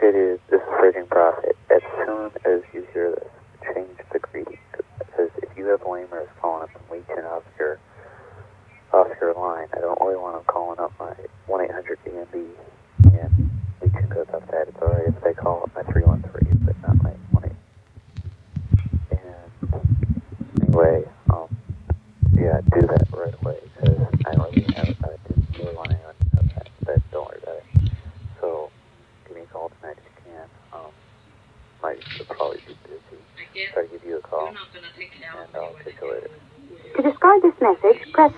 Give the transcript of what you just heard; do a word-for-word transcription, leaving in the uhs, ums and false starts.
Okay, dude, this is Raging Prophet. As soon as you hear this, change the greeting. Because if you have lamers calling up and leeching off your, off your line, I don't really want them calling up my one eight hundred D M B and leeching codes off that. It's alright if they call up my three one three, but not my one eight. And anyway, um, yeah, do that right away, because I don't really have, I didn't really want anyone to know that, but don't worry about it. So, give me a call tonight if you can. Um, might probably be busy. Try to give you a call, and I'll take you later. To discard this message, press